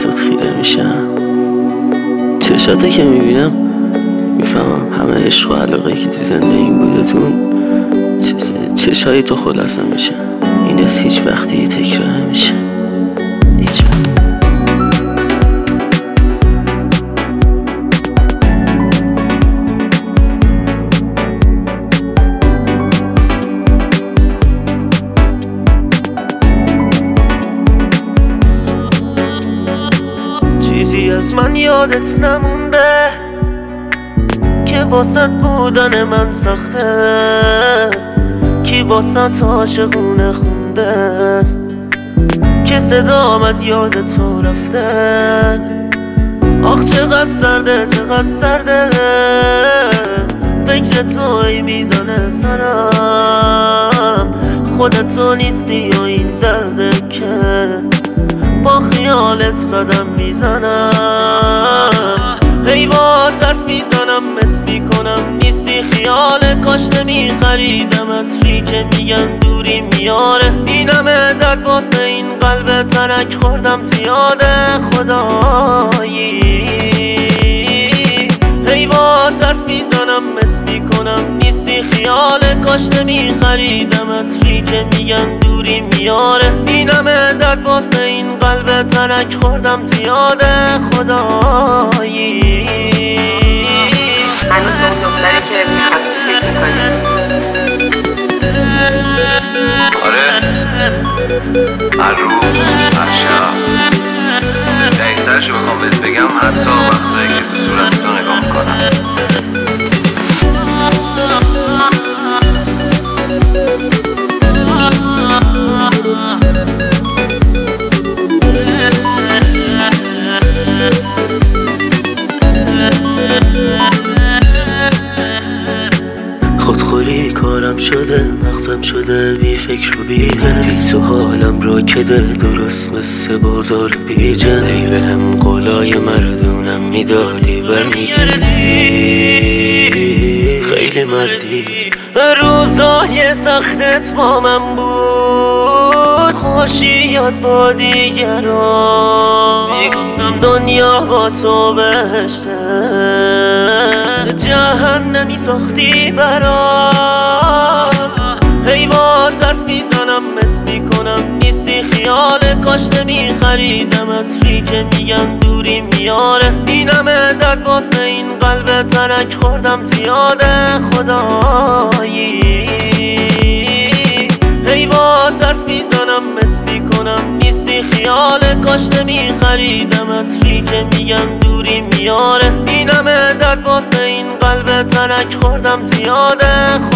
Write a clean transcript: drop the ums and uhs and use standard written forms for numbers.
چشاتات خیره میشم، چشاتو که میبینم میفهمم همه عشق و علاقه که تو زندگیم بودتون چشای تو خلاصه میشه. این از هیچ وقتی تکرار نمیشه، هیچ وقت. چیزی از من یادت نمونده که واسط بودن من سخته، کی واسط عاشقونه خونده که صدام از یاد تو رفته. آخ چقدر سرده، چقدر سرده، فکر تو ای میزانه سرم. خودتو نیستی و این درده که با خیالت قدم میزنم. حیوات حرف میزنم، مس میکنم نیستی خیاله. کاش نمیخریدم عطری که میگن دوری میاره. این همه درد واسه این قلب ترک خوردم زیاده خدایی. حیوات حرف میزنم، مس میکنم نیستی خیاله. کاش نمیخریدم عطری که میگن دوری میاره. این همه درد واسه این قلب ترک خوردم زیاده خدایی. هنوز به اون دختری که میخواستی فکر میکنی؟ آره، هر روز، هر شب. دقیق‌ترشو بخوام بهت بگم، حتی وقتایی که تو صورت تو نگاه میکنم. خودخوری کارم شده، مغزم شده بی فکر و بی حس. تو حالم را کده، درست مثل بازار بیجن. ای بهم قولای مردونم میدادی برمیگردی، خیلی مردی. روزای سختت با من بود، خوشیات با دیگران. میگفتم دنیا با تو بهشته، جهنمی ساختی برام. حیوات حرف میزنم، مس میکنم نیستی خیاله. کاش نمیخریدم عطری که میگن دوری میاره. این همه درد واسه این قلب ترک خوردم زیاده خدایی. حیوات حرف میزنم، مس میکنم نیستی خیاله. کاش نمیخریدم عطری که میگن دوری میاره. این همه درد واسه این قلب ترک خوردم زیاده